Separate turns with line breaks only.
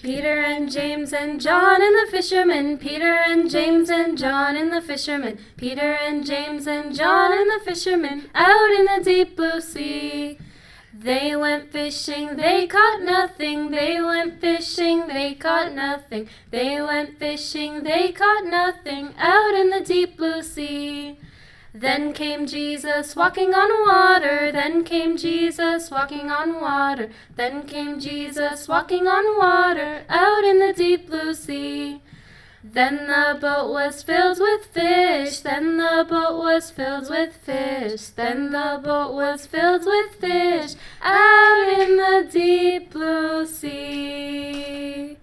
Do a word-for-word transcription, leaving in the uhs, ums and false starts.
Peter and James and John and the fishermen, Peter and James and John and the fishermen, Peter and James and John and the fishermen, out in the deep blue sea. They went fishing, they caught nothing, they went fishing, they caught nothing, they went fishing, they caught nothing, out in the deep blue sea. Then came Jesus walking on water, then came Jesus walking on water, then came Jesus walking on water, out in the deep blue sea. Then the boat was filled with fish, then the boat was filled with fish, then the boat was filled with fish, out in the deep blue sea.